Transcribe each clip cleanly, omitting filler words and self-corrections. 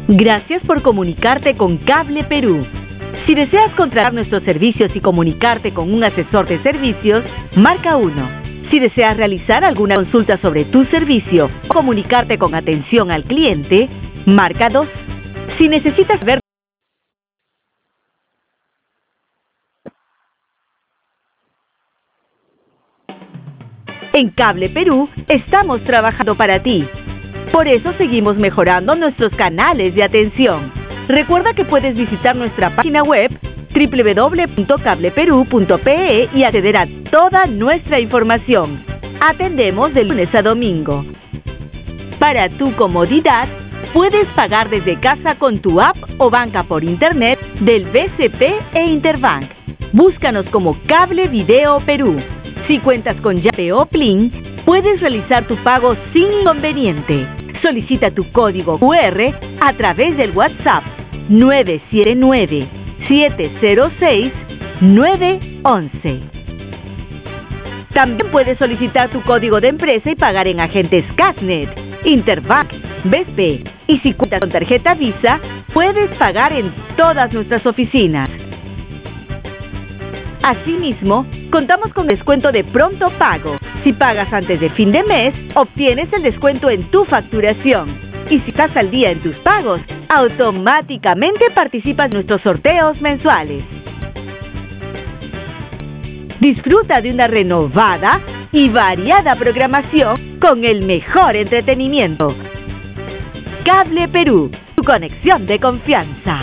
Gracias por comunicarte con Cable Perú. Si deseas contratar nuestros servicios y comunicarte con un asesor de servicios, marca 1. Si deseas realizar alguna consulta sobre tu servicio o comunicarte con atención al cliente, marca 2. Si necesitas ver en Cable Perú, estamos trabajando para ti. Por eso seguimos mejorando nuestros canales de atención. Recuerda que puedes visitar nuestra página web www.cableperu.pe y acceder a toda nuestra información. Atendemos de lunes a domingo. Para tu comodidad, puedes pagar desde casa con tu app o banca por internet del BCP e Interbank. Búscanos como Cable Video Perú. Si cuentas con Yape o Plin, puedes realizar tu pago sin inconveniente. Solicita tu código QR a través del WhatsApp 979-706-911. También puedes solicitar tu código de empresa y pagar en agentes Casnet, Interbank, BCP. Y si cuentas con tarjeta Visa, puedes pagar en todas nuestras oficinas. Asimismo, contamos con descuento de pronto pago. Si pagas antes de fin de mes, obtienes el descuento en tu facturación. Y si estás al día en tus pagos, automáticamente participas en nuestros sorteos mensuales. Disfruta de una renovada y variada programación con el mejor entretenimiento. Cable Perú, tu conexión de confianza.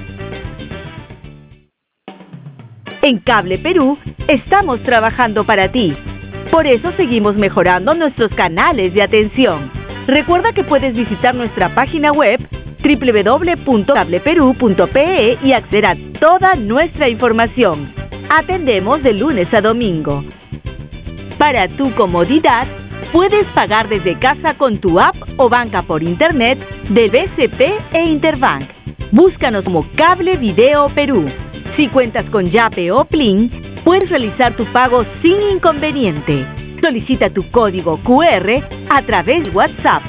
En Cable Perú, estamos trabajando para ti. Por eso seguimos mejorando nuestros canales de atención. Recuerda que puedes visitar nuestra página web www.cableperu.pe y acceder a toda nuestra información. Atendemos de lunes a domingo. Para tu comodidad, puedes pagar desde casa con tu app o banca por internet de BCP e Interbank. Búscanos como Cable Video Perú. Si cuentas con Yape o Plin, puedes realizar tu pago sin inconveniente. Solicita tu código QR a través de WhatsApp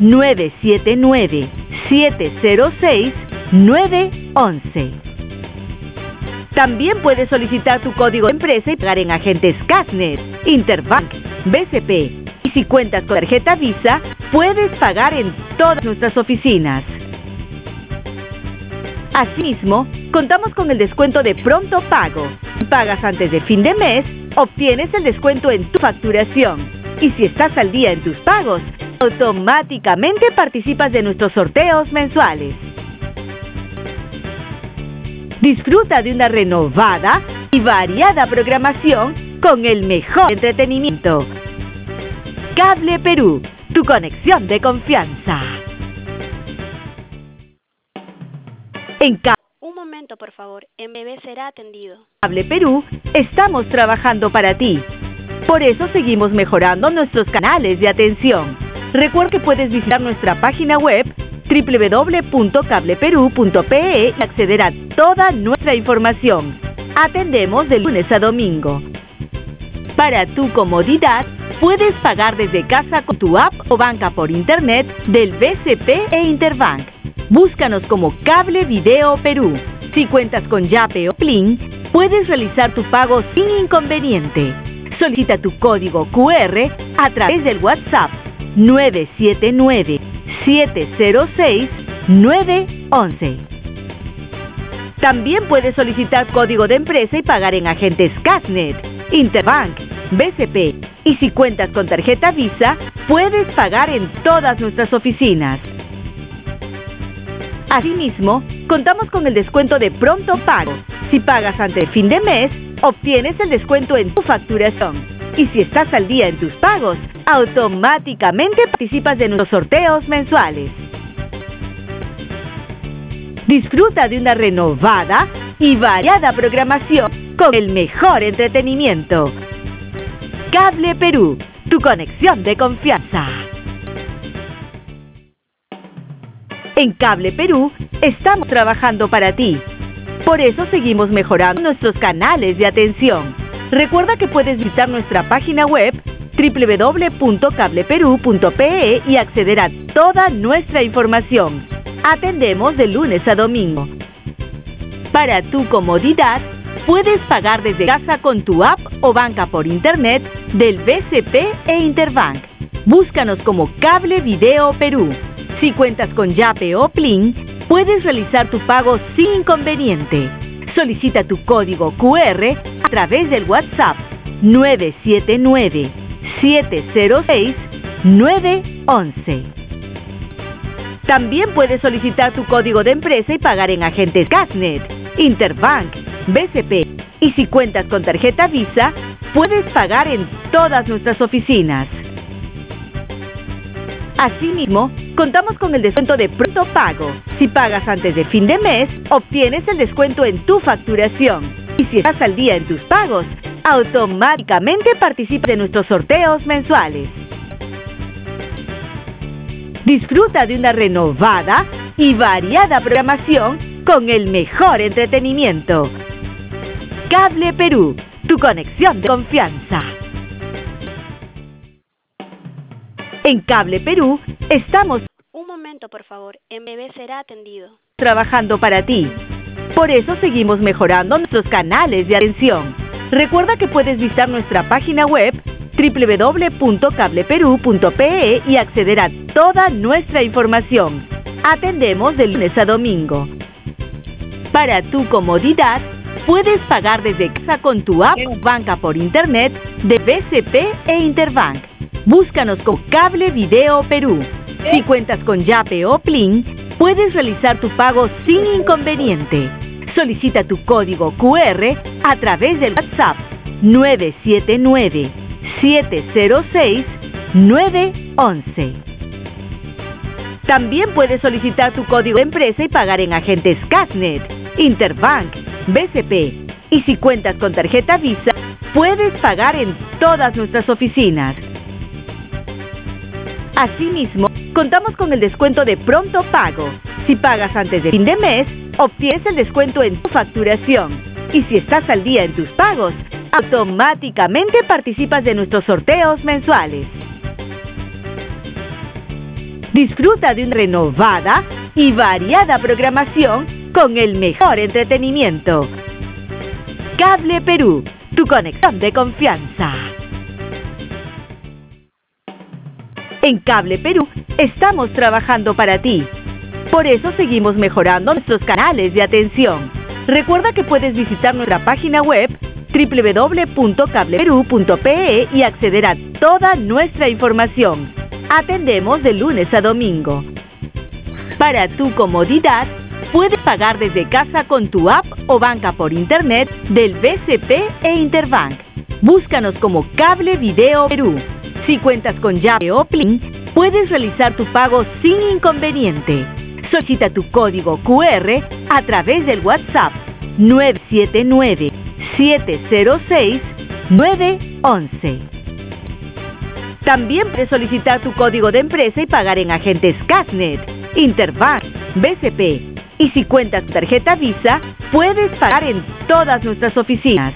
979-706-911. También puedes solicitar tu código de empresa y pagar en agentes Casnet, Interbank, BCP. Y si cuentas con tarjeta Visa, puedes pagar en todas nuestras oficinas. Asimismo, contamos con el descuento de pronto pago. Si pagas antes de fin de mes, obtienes el descuento en tu facturación. Y si estás al día en tus pagos, automáticamente participas de nuestros sorteos mensuales. Disfruta de una renovada y variada programación con el mejor entretenimiento. Cable Perú, tu conexión de confianza. Un momento, por favor. En breve será atendido. Cable Perú, estamos trabajando para ti. Por eso seguimos mejorando nuestros canales de atención. Recuerda que puedes visitar nuestra página web www.cableperu.pe y acceder a toda nuestra información. Atendemos de lunes a domingo. Para tu comodidad, puedes pagar desde casa con tu app o banca por internet del BCP e Interbank. Búscanos como Cable Video Perú. Si cuentas con Yape o Plin, puedes realizar tu pago sin inconveniente. Solicita tu código QR a través del WhatsApp 979-706-911. También puedes solicitar código de empresa y pagar en agentes Casnet, Interbank, BCP. Y si cuentas con tarjeta Visa, puedes pagar en todas nuestras oficinas. Asimismo, contamos con el descuento de pronto pago. Si pagas antes de fin de mes, obtienes el descuento en tu facturación. Y si estás al día en tus pagos, automáticamente participas de nuestros sorteos mensuales. Disfruta de una renovada y variada programación con el mejor entretenimiento. Cable Perú, tu conexión de confianza. En Cable Perú, estamos trabajando para ti. Por eso seguimos mejorando nuestros canales de atención. Recuerda que puedes visitar nuestra página web www.cableperu.pe y acceder a toda nuestra información. Atendemos de lunes a domingo. Para tu comodidad, puedes pagar desde casa con tu app o banca por internet del BCP e Interbank. Búscanos como Cable Video Perú. Si cuentas con Yape o Plin, puedes realizar tu pago sin inconveniente. Solicita tu código QR a través del WhatsApp 979-706-911. También puedes solicitar tu código de empresa y pagar en agentes Gasnet, Interbank, BCP. Y si cuentas con tarjeta Visa, puedes pagar en todas nuestras oficinas. Asimismo, contamos con el descuento de pronto pago. Si pagas antes de fin de mes, obtienes el descuento en tu facturación. Y si estás al día en tus pagos, automáticamente participas de nuestros sorteos mensuales. Disfruta de una renovada y variada programación con el mejor entretenimiento. Cable Perú, tu conexión de confianza. En Cable Perú estamos Un momento, por favor. En breve será atendido. trabajando para ti. Por eso seguimos mejorando nuestros canales de atención. Recuerda que puedes visitar nuestra página web www.cableperú.pe y acceder a toda nuestra información. Atendemos de lunes a domingo. Para tu comodidad, puedes pagar desde casa con tu app o banca por internet de BCP e Interbank. Búscanos con Cable Video Perú. Si cuentas con Yape o Plin, puedes realizar tu pago sin inconveniente. Solicita tu código QR a través del WhatsApp 979-706-911. También puedes solicitar tu código de empresa y pagar en agentes Gasnet, Interbank, BCP. Y si cuentas con tarjeta Visa, puedes pagar en todas nuestras oficinas. Asimismo, contamos con el descuento de pronto pago. Si pagas antes de fin de mes, obtienes el descuento en tu facturación. Y si estás al día en tus pagos, automáticamente participas de nuestros sorteos mensuales. Disfruta de una renovada y variada programación con el mejor entretenimiento. Cable Perú, tu conexión de confianza. En Cable Perú estamos trabajando para ti. Por eso seguimos mejorando nuestros canales de atención. Recuerda que puedes visitar nuestra página web www.cableperú.pe y acceder a toda nuestra información. Atendemos de lunes a domingo. Para tu comodidad, puedes pagar desde casa con tu app o banca por internet del BCP e Interbank. Búscanos como Cable Video Perú. Si cuentas con Yape o Plin, puedes realizar tu pago sin inconveniente. Solicita tu código QR a través del WhatsApp 979-706-911. También puedes solicitar tu código de empresa y pagar en agentes Gasnet, Interbank, BCP. Y si cuentas con tarjeta Visa, puedes pagar en todas nuestras oficinas.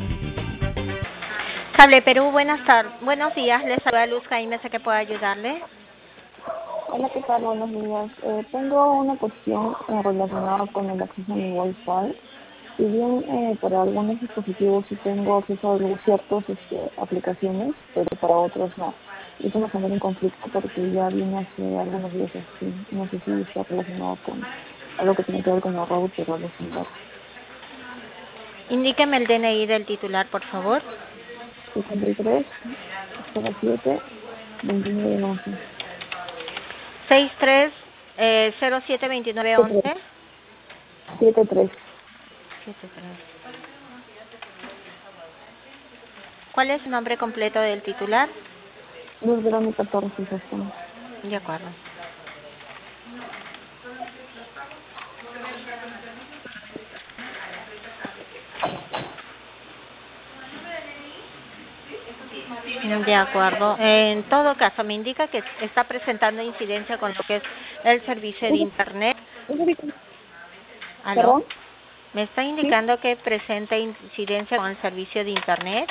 Cable Perú, buenos días, les saluda Luz Jaime, sé que puedo ayudarle. Hola, ¿qué tal? Buenos días. Tengo una cuestión relacionada con el acceso a mi Wi-Fi. Si bien para algunos dispositivos sí tengo acceso a ciertas aplicaciones, pero para otros no. Y eso me genera un conflicto porque ya viene hace algunos días así. No sé si está relacionado con algo que tiene que ver con el router o algo similar. Indíqueme el DNI del titular, por favor. 63 07 29 11. 63 07 29 11. 73. ¿Cuál es su nombre completo del titular? Luz Verónica Torres y Sostén. De acuerdo. De acuerdo. En todo caso, me indica que está presentando incidencia con lo que es el servicio de Internet. ¿Aló? ¿Perdón? ¿Me está indicando que presenta incidencia con el servicio de Internet?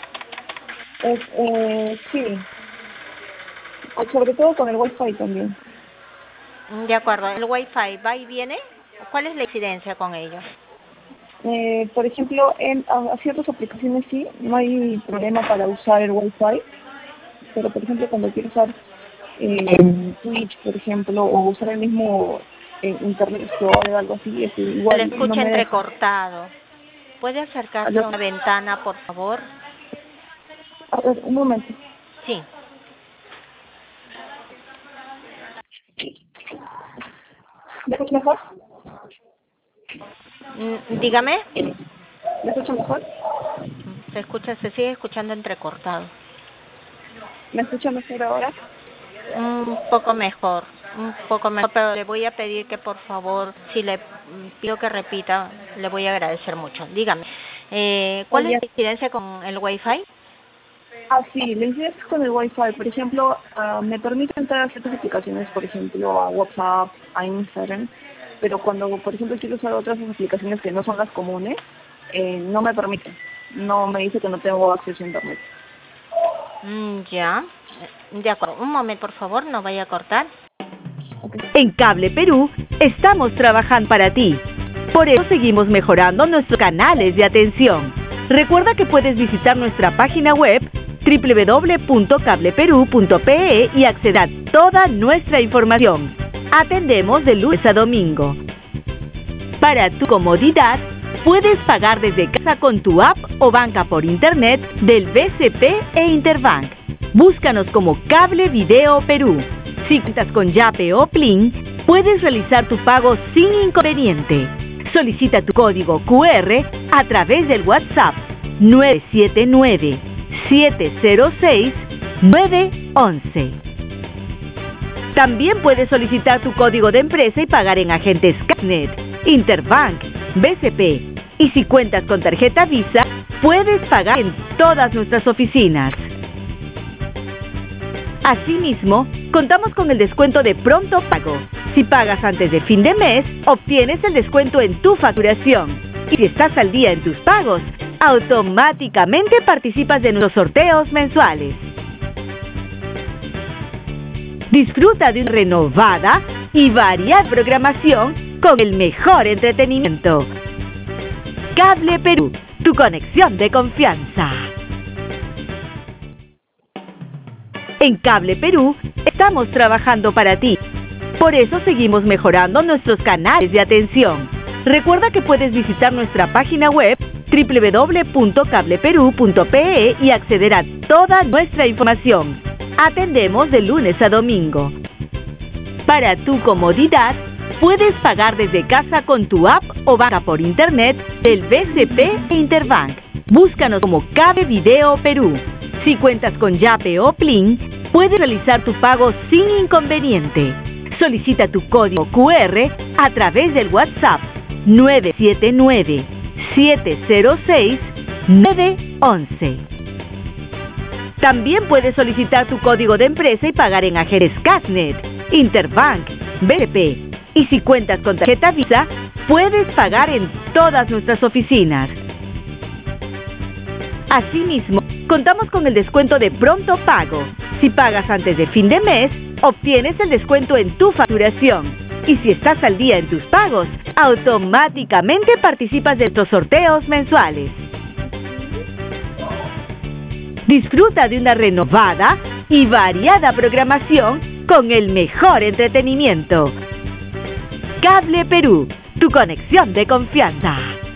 Sí. Sobre todo con el Wi-Fi también. De acuerdo. ¿El Wi-Fi va y viene? ¿Cuál es la incidencia con ello? Por ejemplo, a ciertas aplicaciones sí, no hay problema para usar el Wi-Fi, pero por ejemplo cuando quiero usar Twitch, por ejemplo, o usar el mismo Internet Explorer o algo así, es igual. Le escucha no me entrecortado. ¿Puede acercarse a una ventana, por favor? A ver, un momento. Sí. ¿Me escucha mejor? Dígame. ¿Me escucha mejor? Se sigue escuchando entrecortado. ¿Me escucha mejor ahora? Un poco mejor, pero le voy a pedir que por favor, si le pido que repita, le voy a agradecer mucho. Dígame, ¿cuál es la incidencia con el Wi-Fi? Sí, la incidencia con el Wi-Fi, por ejemplo, me permite entrar a ciertas aplicaciones, por ejemplo, a WhatsApp, a Instagram, pero cuando, por ejemplo, quiero usar otras aplicaciones que no son las comunes, no me permite, no me dice que no tengo acceso a Internet. Ya, de acuerdo. Un momento, por favor, no vaya a cortar. En Cable Perú estamos trabajando para ti. Por eso seguimos mejorando nuestros canales de atención. Recuerda que puedes visitar nuestra página web www.cableperú.pe y acceder a toda nuestra información. Atendemos de lunes a domingo. Para tu comodidad, puedes pagar desde casa con tu app o banca por internet del BCP e Interbank. Búscanos como Cable Video Perú. Si cuentas con Yape o Plin, puedes realizar tu pago sin inconveniente. Solicita tu código QR a través del WhatsApp 979-706-911. También puedes solicitar tu código de empresa y pagar en agentes Casnet, Interbank, BCP. Y si cuentas con tarjeta Visa, puedes pagar en todas nuestras oficinas. Asimismo, contamos con el descuento de pronto pago. Si pagas antes de fin de mes, obtienes el descuento en tu facturación. Y si estás al día en tus pagos, automáticamente participas de nuestros sorteos mensuales. Disfruta de una renovada y variada programación con el mejor entretenimiento. Cable Perú, tu conexión de confianza. En Cable Perú estamos trabajando para ti. Por eso seguimos mejorando nuestros canales de atención. Recuerda que puedes visitar nuestra página web www.cableperú.pe y acceder a toda nuestra información. Atendemos de lunes a domingo. Para tu comodidad, puedes pagar desde casa con tu app o banca por internet del BCP e Interbank. Búscanos como Cable Video Perú. Si cuentas con Yape o Plin, puedes realizar tu pago sin inconveniente. Solicita tu código QR a través del WhatsApp 979-706-911. También puedes solicitar tu código de empresa y pagar en agentes Casnet, Interbank, BCP. Y si cuentas con tarjeta Visa, puedes pagar en todas nuestras oficinas. Asimismo, contamos con el descuento de pronto pago. Si pagas antes de fin de mes, obtienes el descuento en tu facturación. Y si estás al día en tus pagos, automáticamente participas de estos sorteos mensuales. Disfruta de una renovada y variada programación con el mejor entretenimiento. Cable Perú, tu conexión de confianza.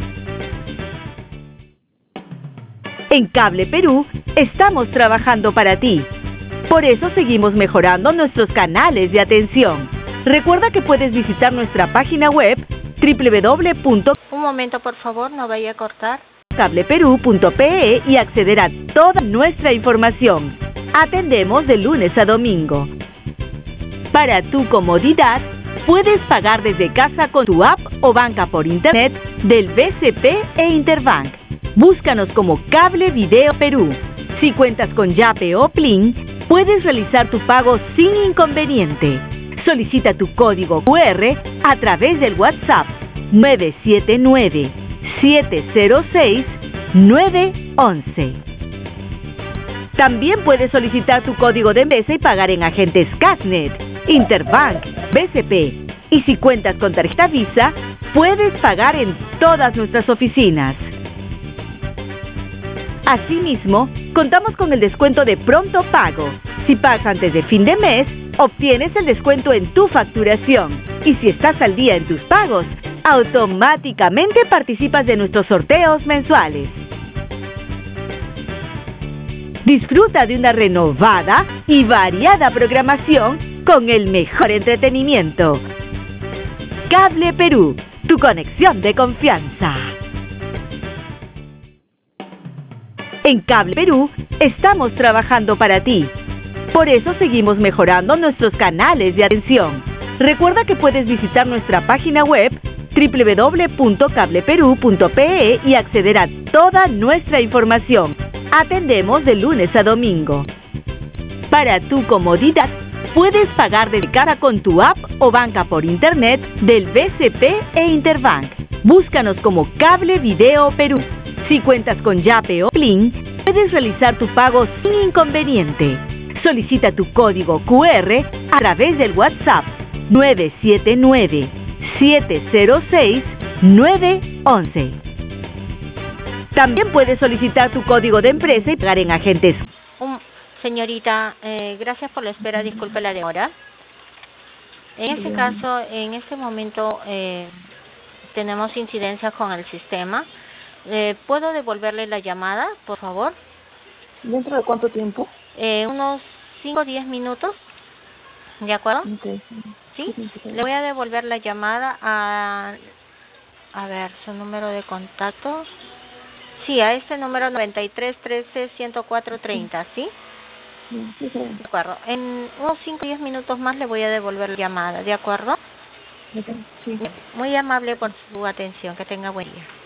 En Cable Perú estamos trabajando para ti. Por eso seguimos mejorando nuestros canales de atención. Recuerda que puedes visitar nuestra página web www. Un momento, por favor, no vaya a cortar. Cableperú.pe y acceder a toda nuestra información. Atendemos de lunes a domingo. Para tu comodidad, puedes pagar desde casa con tu app o banca por internet del BCP e Interbank. Búscanos como Cable Video Perú. Si cuentas con Yape o Plin, puedes realizar tu pago sin inconveniente. Solicita tu código QR a través del WhatsApp 979-706-911. También puedes solicitar tu código de empresa y pagar en agentes Casnet, Interbank, BCP. Y si cuentas con tarjeta Visa, puedes pagar en todas nuestras oficinas. Asimismo, contamos con el descuento de pronto pago. Si pagas antes de fin de mes, obtienes el descuento en tu facturación. Y si estás al día en tus pagos, automáticamente participas de nuestros sorteos mensuales. Disfruta de una renovada y variada programación con el mejor entretenimiento. Cable Perú, tu conexión de confianza. En Cable Perú estamos trabajando para ti. Por eso seguimos mejorando nuestros canales de atención. Recuerda que puedes visitar nuestra página web www.cableperu.pe y acceder a toda nuestra información. Atendemos de lunes a domingo. Para tu comodidad, puedes pagar desde casa con tu app o banca por internet del BCP e Interbank. Búscanos como Cable Video Perú. Si cuentas con Yape o Plin, puedes realizar tu pago sin inconveniente. Solicita tu código QR a través del WhatsApp 979-706-911. También puedes solicitar tu código de empresa y pagar en agentes. Señorita, gracias por la espera, disculpe la demora. En este caso, en este momento tenemos incidencias con el sistema. ¿Puedo devolverle la llamada, por favor? ¿Dentro de cuánto tiempo? Unos 5 o 10 minutos, ¿de acuerdo? Okay. ¿Sí? Le voy a devolver la llamada a ver, su número de contacto. Sí, a este número 93 13 104 30, ¿sí? Sí, De acuerdo. En unos 5 o 10 minutos más le voy a devolver la llamada, ¿de acuerdo? sí. Muy amable por su atención. Que tenga buen día.